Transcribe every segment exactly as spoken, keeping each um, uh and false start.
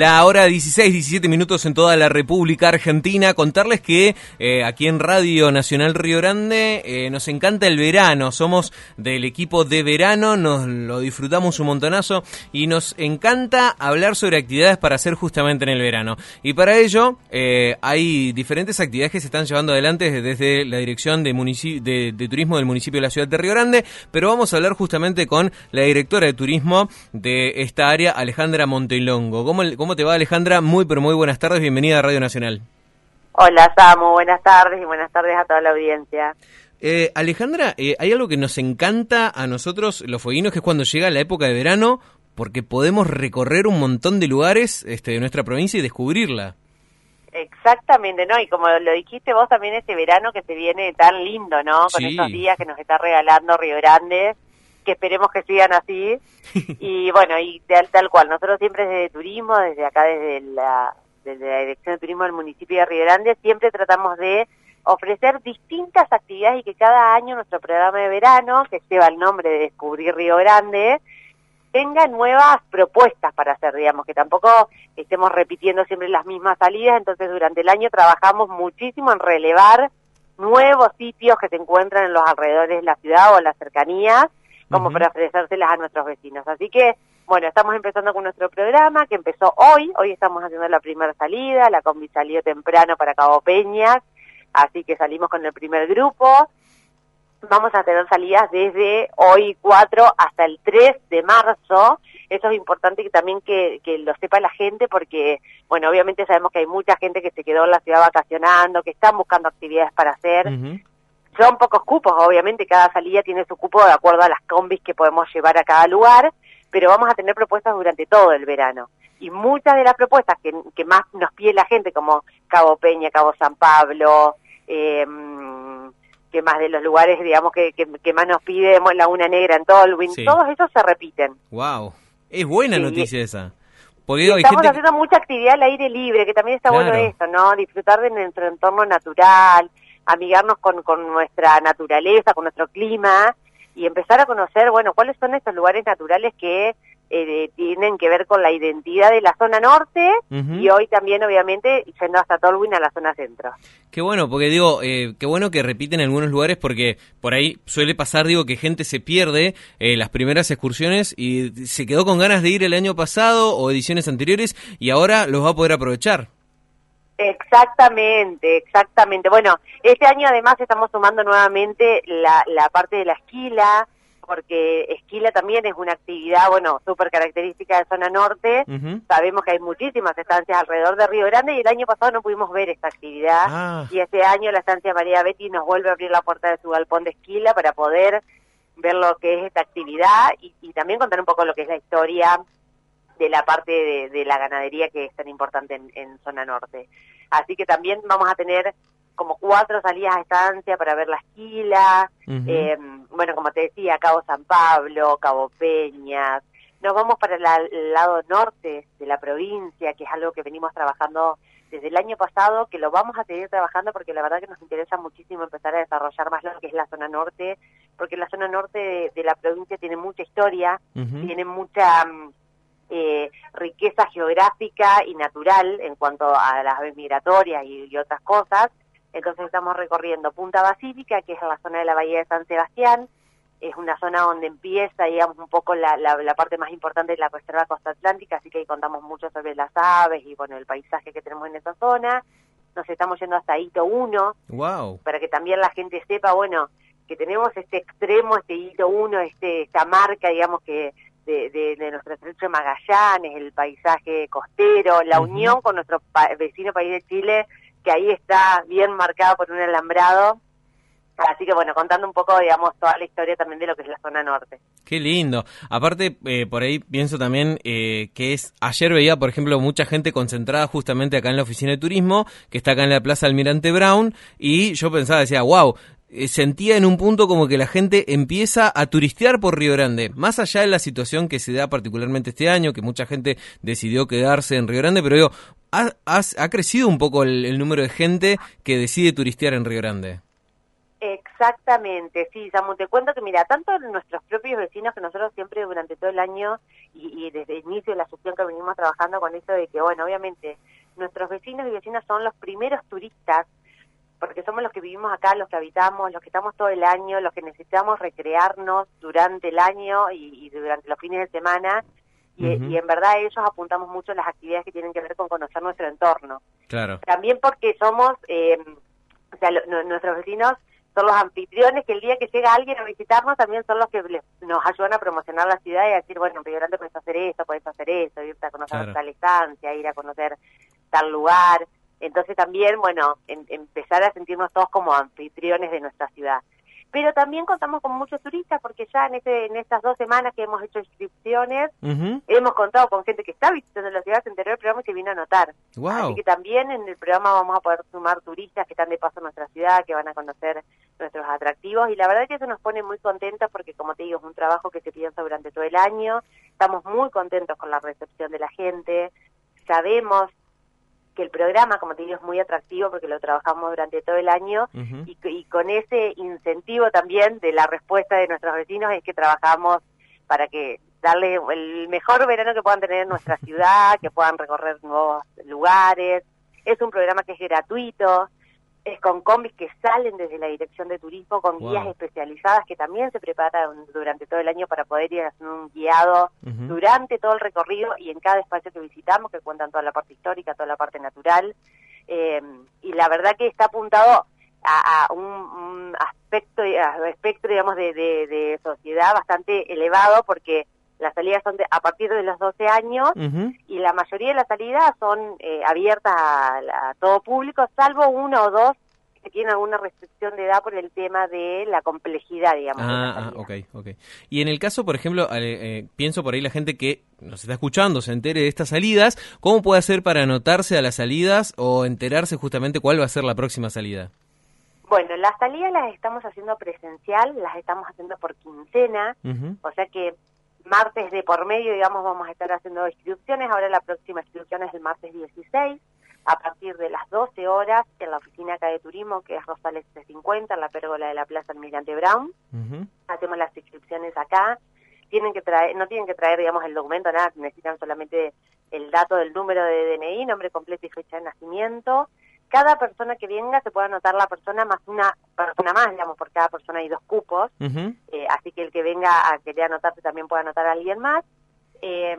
La hora dieciséis, diecisiete minutos en toda la República Argentina. Contarles que eh, aquí en Radio Nacional Río Grande eh, nos encanta el verano. Somos del equipo de verano, nos lo disfrutamos un montonazo y nos encanta hablar sobre actividades para hacer justamente en el verano. Y para ello eh, hay diferentes actividades que se están llevando adelante desde la Dirección de, munici- de, de Turismo del municipio de la ciudad de Río Grande, pero vamos a hablar justamente con la directora de turismo de esta área, Alejandra Montelongo. ¿Cómo, ¿Cómo te va, Alejandra? Muy, pero muy buenas tardes. Bienvenida a Radio Nacional. Hola, Samu. Buenas tardes y buenas tardes a toda la audiencia. Eh, Alejandra, eh, hay algo que nos encanta a nosotros, los fueguinos, que es cuando llega la época de verano, porque podemos recorrer un montón de lugares este, de nuestra provincia y descubrirla. Exactamente, ¿no? Y como lo dijiste vos también, este verano que se viene tan lindo, ¿no? Con Sí. estos días que nos está regalando Río Grande, que esperemos que sigan así. Y bueno, y tal, tal cual, nosotros siempre desde turismo, desde acá, desde la, desde la Dirección de Turismo del municipio de Río Grande, siempre tratamos de ofrecer distintas actividades y que cada año nuestro programa de verano, que lleva el nombre de Descubrir Río Grande, tenga nuevas propuestas para hacer, digamos, que tampoco estemos repitiendo siempre las mismas salidas. Entonces durante el año trabajamos muchísimo en relevar nuevos sitios que se encuentran en los alrededores de la ciudad o en las cercanías, como uh-huh. para ofrecérselas a nuestros vecinos. Así que, bueno, estamos empezando con nuestro programa, que empezó hoy. Hoy estamos haciendo la primera salida, la combi salió temprano para Cabo Peñas, así que salimos con el primer grupo. Vamos a tener salidas desde hoy cuatro hasta el tres de marzo. Eso es importante que también que, que lo sepa la gente, porque, bueno, obviamente sabemos que hay mucha gente que se quedó en la ciudad vacacionando, que están buscando actividades para hacer. Uh-huh. Son pocos cupos, obviamente, cada salida tiene su cupo de acuerdo a las combis que podemos llevar a cada lugar, pero vamos a tener propuestas durante todo el verano. Y muchas de las propuestas que, que más nos pide la gente, como Cabo Peña, Cabo San Pablo, eh, que más de los lugares, digamos, que, que, que más nos pide, Laguna Negra en Tolwyn, sí. Todos esos se repiten. Wow, es buena sí. noticia esa. Porque estamos hay gente haciendo que... mucha actividad al aire libre, que también está claro. bueno esto, ¿no? Disfrutar de nuestro entorno natural, amigarnos con, con nuestra naturaleza, con nuestro clima, y empezar a conocer, bueno, cuáles son estos lugares naturales que eh, tienen que ver con la identidad de la zona norte, uh-huh. y hoy también, obviamente, yendo hasta Tolwyn a la zona centro. Qué bueno, porque digo, eh, qué bueno que repiten en algunos lugares, porque por ahí suele pasar, digo, que gente se pierde eh, las primeras excursiones y se quedó con ganas de ir el año pasado o ediciones anteriores y ahora los va a poder aprovechar. Exactamente, exactamente. Bueno, este año además estamos sumando nuevamente la, la parte de la esquila, porque esquila también es una actividad, bueno, súper característica de zona norte. Uh-huh. Sabemos que hay muchísimas estancias alrededor de Río Grande y el año pasado no pudimos ver esta actividad. Ah. Y este año la estancia María Betty nos vuelve a abrir la puerta de su galpón de esquila para poder ver lo que es esta actividad y, y también contar un poco lo que es la historia de la parte de, de la ganadería que es tan importante en, en zona norte. Así que también vamos a tener como cuatro salidas a estancia para ver la esquila, uh-huh. eh, bueno, como te decía, Cabo San Pablo, Cabo Peñas. Nos vamos para la, el lado norte de la provincia, que es algo que venimos trabajando desde el año pasado, que lo vamos a seguir trabajando porque la verdad que nos interesa muchísimo empezar a desarrollar más lo que es la zona norte, porque la zona norte de, de la provincia tiene mucha historia, uh-huh. tiene mucha... Eh, riqueza geográfica y natural en cuanto a las aves migratorias y, y otras cosas. Entonces estamos recorriendo Punta Basílica, que es la zona de la bahía de San Sebastián. Es una zona donde empieza, digamos, un poco la, la, la parte más importante de la Reserva Costa Atlántica, así que ahí contamos mucho sobre las aves y, bueno, el paisaje que tenemos en esa zona. Nos estamos yendo hasta Hito uno, wow. para que también la gente sepa, bueno, que tenemos este extremo, este Hito uno, este, esta marca, digamos, que De, de, de nuestro estrecho de Magallanes, el paisaje costero, la uh-huh. unión con nuestro pa- vecino país de Chile, que ahí está bien marcado por un alambrado. Así que bueno, contando un poco, digamos, toda la historia también de lo que es la zona norte. Qué lindo. Aparte, eh, por ahí pienso también eh, que es, ayer veía, por ejemplo, mucha gente concentrada justamente acá en la oficina de turismo, que está acá en la Plaza Almirante Brown, y yo pensaba, decía, wow, sentía en un punto como que la gente empieza a turistear por Río Grande, más allá de la situación que se da particularmente este año, que mucha gente decidió quedarse en Río Grande, pero digo, ha, ha, ha crecido un poco el, el número de gente que decide turistear en Río Grande. Exactamente, sí, Samu, te cuento que mira, tanto nuestros propios vecinos, que nosotros siempre durante todo el año y, y desde el inicio de la gestión que venimos trabajando con esto de que, bueno, obviamente nuestros vecinos y vecinas son los primeros turistas, porque somos los que vivimos acá, los que habitamos, los que estamos todo el año, los que necesitamos recrearnos durante el año y, y durante los fines de semana, y, uh-huh. y en verdad ellos apuntamos mucho a las actividades que tienen que ver con conocer nuestro entorno. Claro. También porque somos, eh, o sea, lo, no, nuestros vecinos son los anfitriones que el día que llega alguien a visitarnos también son los que les, nos ayudan a promocionar la ciudad y a decir, bueno, en Río Grande puedes hacer esto, puedes hacer esto, irte a conocer claro. tal estancia, ir a conocer tal lugar. Entonces también, bueno, en, empezar a sentirnos todos como anfitriones de nuestra ciudad. Pero también contamos con muchos turistas porque ya en este en estas dos semanas que hemos hecho inscripciones, uh-huh. hemos contado con gente que está visitando la ciudad, se enteró del programa y se vino a anotar. Wow. Así que también en el programa vamos a poder sumar turistas que están de paso en nuestra ciudad, que van a conocer nuestros atractivos, y la verdad es que eso nos pone muy contentos porque, como te digo, es un trabajo que se piensa durante todo el año. Estamos muy contentos con la recepción de la gente, sabemos que el programa, como te digo, es muy atractivo porque lo trabajamos durante todo el año, uh-huh. y, y con ese incentivo también de la respuesta de nuestros vecinos es que trabajamos para que darle el mejor verano que puedan tener en nuestra ciudad, que puedan recorrer nuevos lugares. Es un programa que es gratuito, es con combis que salen desde la Dirección de Turismo, con wow. guías especializadas que también se preparan durante todo el año para poder ir haciendo un guiado uh-huh. durante todo el recorrido y en cada espacio que visitamos, que cuentan toda la parte histórica, toda la parte natural. Eh, y la verdad que está apuntado a, a un, un aspecto, a espectro, digamos, de, de, de sociedad bastante elevado, porque las salidas son de, a partir de los doce años, uh-huh. y la mayoría de las salidas son eh, abiertas a, a todo público, salvo uno o dos que tienen alguna restricción de edad por el tema de la complejidad, digamos. Ah, ah ok, ok. Y en el caso, por ejemplo, eh, eh, pienso por ahí la gente que nos está escuchando, se entere de estas salidas, ¿cómo puede hacer para anotarse a las salidas o enterarse justamente cuál va a ser la próxima salida? Bueno, las salidas las estamos haciendo presencial, las estamos haciendo por quincena, uh-huh. o sea que martes de por medio, digamos, vamos a estar haciendo inscripciones. Ahora la próxima inscripción es el martes dieciséis, a partir de las doce horas, en la oficina acá de turismo, que es Rosales trescientos cincuenta, en la pérgola de la Plaza Almirante Brown. Uh-huh. Hacemos las inscripciones acá. Tienen que traer, no tienen que traer, digamos, el documento, nada, necesitan solamente el dato del número de D N I, nombre completo y fecha de nacimiento. Cada persona que venga se puede anotar la persona más una persona más, digamos, por cada persona hay dos cupos, uh-huh. eh, así que el que venga a querer anotarse también puede anotar a alguien más. Eh,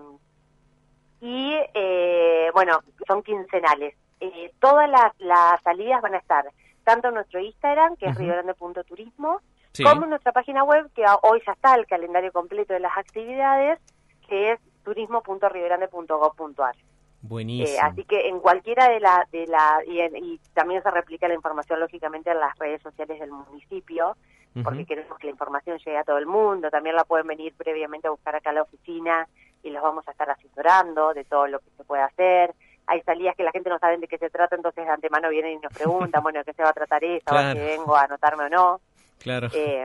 y, eh, bueno, son quincenales. Eh, todas las, las salidas van a estar tanto en nuestro Instagram, que uh-huh. es riogrande punto turismo, sí. como en nuestra página web, que hoy ya está el calendario completo de las actividades, que es turismo punto riogrande punto gob punto ar. Buenísimo. Eh, así que en cualquiera de la de la y, en, y también se replica la información lógicamente en las redes sociales del municipio, uh-huh. porque queremos que la información llegue a todo el mundo. También la pueden venir previamente a buscar acá a la oficina y los vamos a estar asesorando de todo lo que se puede hacer. Hay salidas que la gente no sabe de qué se trata, entonces de antemano vienen y nos preguntan, bueno, ¿de qué se va a tratar esto? Claro. ¿Si vengo a anotarme o no? Claro. Eh,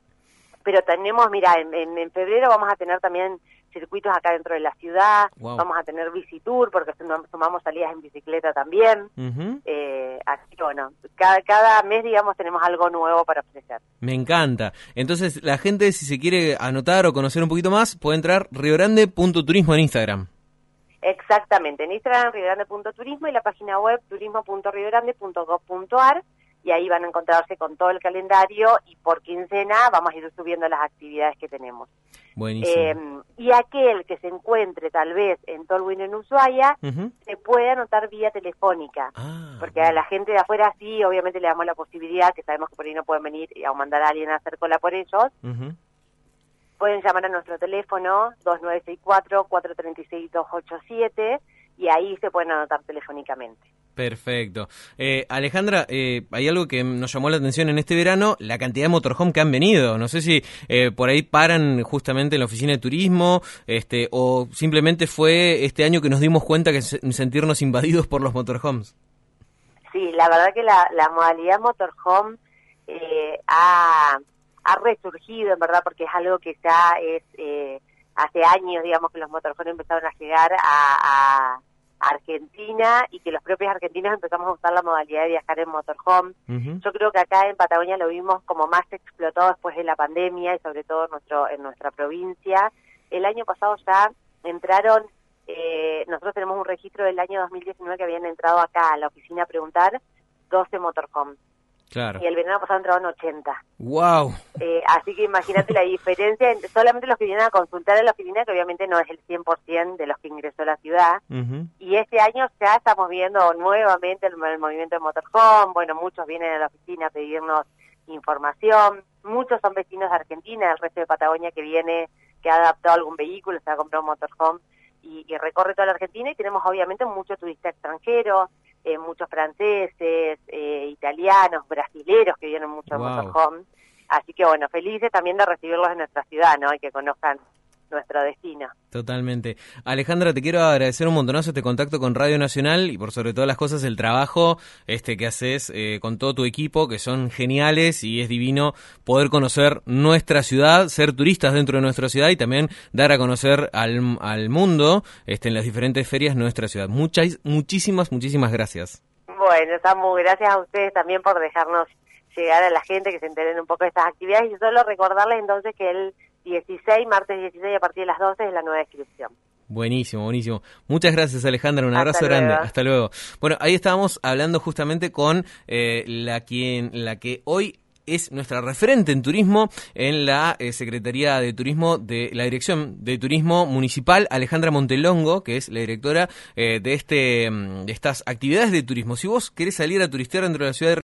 pero tenemos, mira, en, en, en febrero vamos a tener también circuitos acá dentro de la ciudad, wow. vamos a tener Visitour porque sumamos salidas en bicicleta también, uh-huh. eh, así que bueno, cada, cada mes, digamos, tenemos algo nuevo para ofrecer. Me encanta. Entonces, la gente, si se quiere anotar o conocer un poquito más, puede entrar riogrande punto turismo en Instagram. Exactamente, en Instagram riogrande punto turismo y la página web turismo punto riogrande punto gob punto ar, y ahí van a encontrarse con todo el calendario y por quincena vamos a ir subiendo las actividades que tenemos. Buenísimo. Eh, y aquel que se encuentre tal vez en Tolwyn, en Ushuaia, uh-huh. se puede anotar vía telefónica, ah, porque bueno. a la gente de afuera sí, obviamente le damos la posibilidad, que sabemos que por ahí no pueden venir o mandar a alguien a hacer cola por ellos. Uh-huh. Pueden llamar a nuestro teléfono dos nueve seis cuatro, cuatro tres seis, dos ocho siete y ahí se pueden anotar telefónicamente. Perfecto. Eh, Alejandra, eh, hay algo que nos llamó la atención en este verano, la cantidad de motorhome que han venido. No sé si eh, por ahí paran justamente en la oficina de turismo, este, o simplemente fue este año que nos dimos cuenta que se, sentirnos invadidos por los motorhomes. Sí, la verdad que la, la modalidad motorhome eh, ha, ha resurgido, en verdad, porque es algo que ya es eh, hace años, digamos, que los motorhomes empezaron a llegar a... a Argentina y que los propios argentinos empezamos a usar la modalidad de viajar en motorhome. Uh-huh. Yo creo que acá en Patagonia lo vimos como más explotado después de la pandemia y sobre todo en, nuestro, en nuestra provincia. El año pasado ya entraron, eh, nosotros tenemos un registro del año dos mil diecinueve que habían entrado acá a la oficina a preguntar doce motorhomes. Claro. Y el verano pasado entraron ochenta. ¡Wow! Eh, así que imagínate la diferencia entre solamente los que vienen a consultar en la oficina, que obviamente no es el cien por ciento de los que ingresó a la ciudad. Uh-huh. Y este año ya estamos viendo nuevamente el, el movimiento de motorhome. Bueno, muchos vienen a la oficina a pedirnos información. Muchos son vecinos de Argentina, el resto de Patagonia que viene, que ha adaptado algún vehículo, se ha comprado un motorhome y, y recorre toda la Argentina. Y tenemos obviamente mucho turista extranjero. Eh, muchos franceses, eh, italianos, brasileros que vienen mucho en wow. motorhome. Así que bueno, felices también de recibirlos en nuestra ciudad, ¿no? Y que conozcan nuestro destino. Totalmente. Alejandra, te quiero agradecer un montonazo este contacto con Radio Nacional y por sobre todas las cosas el trabajo este que haces eh, con todo tu equipo, que son geniales y es divino poder conocer nuestra ciudad, ser turistas dentro de nuestra ciudad y también dar a conocer al, al mundo este, en las diferentes ferias nuestra ciudad. Muchas, muchísimas, muchísimas gracias. Bueno, Samu, gracias a ustedes también por dejarnos llegar a la gente, que se enteren un poco de estas actividades y solo recordarles entonces que el dieciséis, martes dieciséis a partir de las doce es la nueva inscripción. Buenísimo, buenísimo. Muchas gracias, Alejandra. Un abrazo Hasta grande. luego. Hasta luego. Bueno, ahí estábamos hablando justamente con eh, la quien, la que hoy es nuestra referente en turismo en la eh, Secretaría de Turismo de la Dirección de Turismo Municipal, Alejandra Montelongo, que es la directora eh, de este de estas actividades de turismo. Si vos querés salir a turistear dentro de la ciudad de